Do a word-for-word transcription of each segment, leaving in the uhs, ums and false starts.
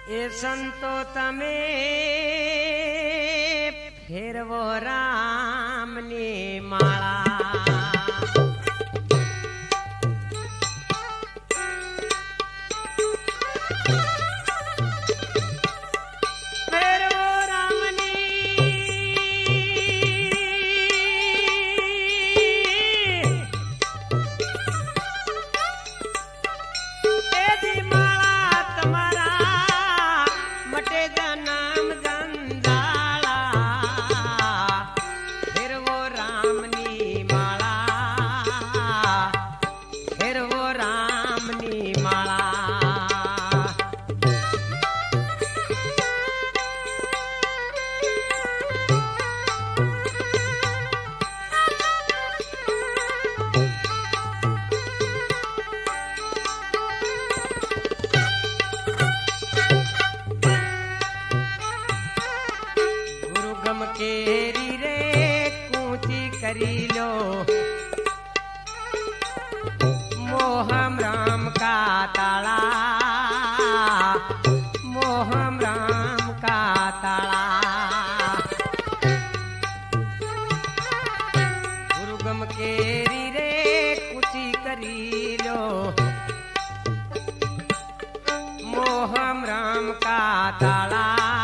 ए संतो तमे फेरवो रामनी माळा केरी रे कूची करी लो मोहम राम का ताला मोहम राम का ताला गुरुगम केरी रे कूची करी लो मोहम राम का ताला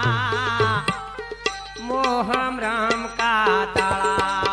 मोहम राम का ताला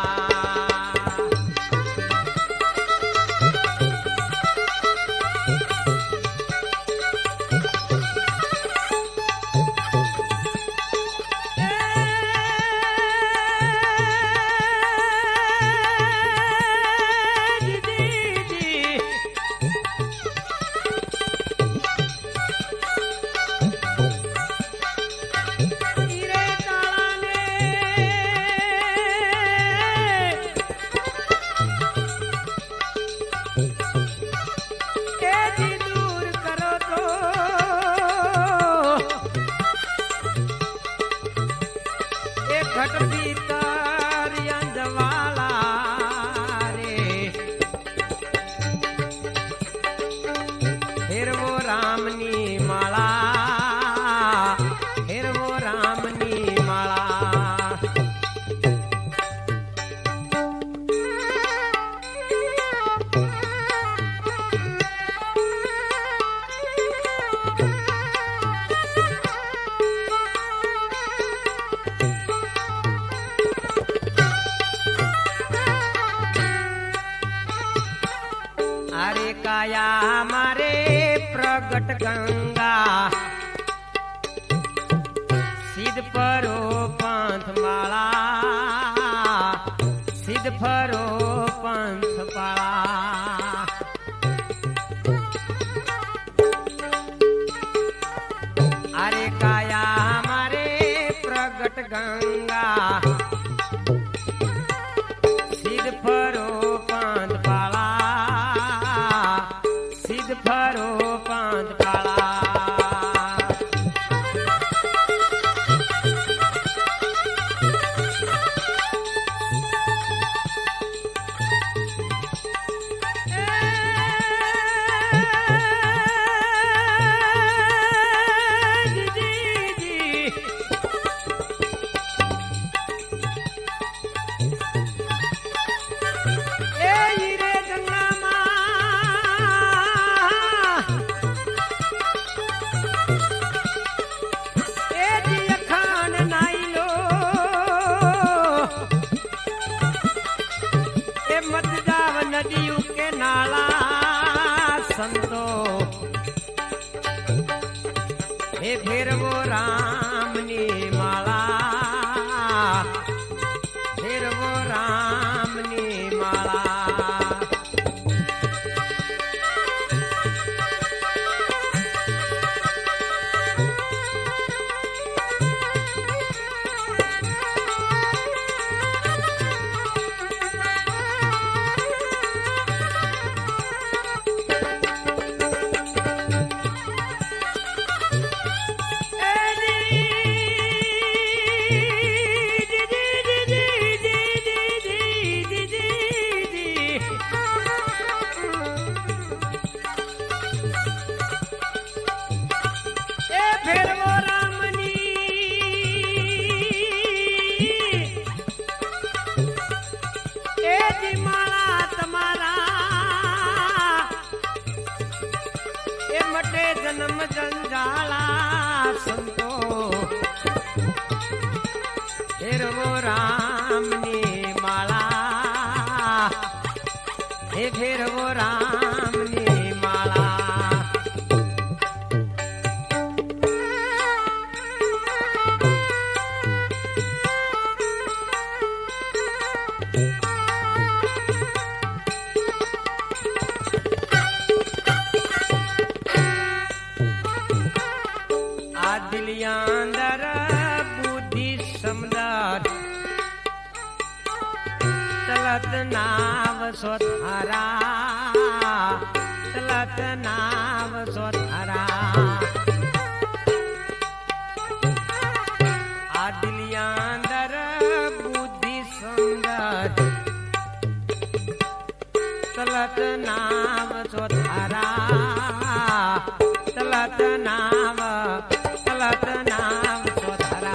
घट भीतर अंजवाला रे फिर वो रामनी माला फिर वो रामनी माला अरे काया मारे प्रगट गंगा सिद्ध परो पंथ माला सिद्ध परो पंथ पाला अरे काया मारे प्रगट गंगा सिद्ध परो पंथ पाला सिद्ध भरो पांच पाला नदियों के नाला संतो हे फिर वो रामनी माला फिर वो रामनी माला Eddie! मटे जन्म जंजाला संतो फेरवो राम नी माला हे फेरवो राम नी माला दिलियांदर बुद्धि समदर चलत नाव सोथारा चलत नाव सोथारा आ दिलियांदर बुद्धि समदर चलत नाव सोथारा चलत नाव चलत नाम सोथारा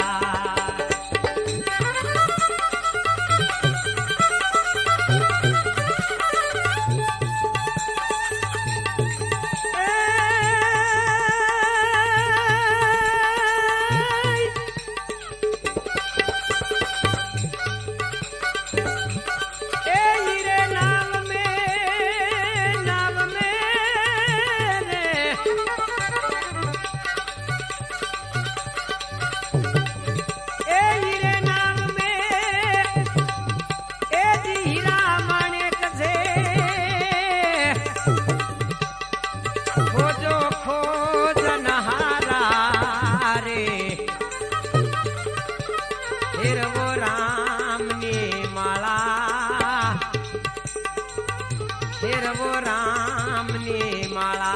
फेरवो राम नी माला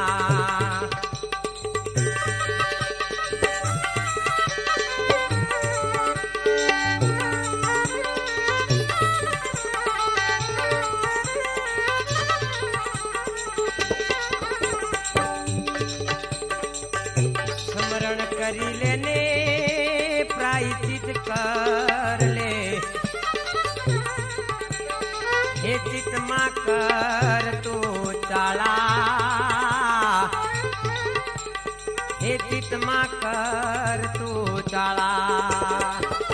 स्मरण करी लेने प्रायचित कर ले हे चित मा कर तू चाला हे चित मा कर तू चाला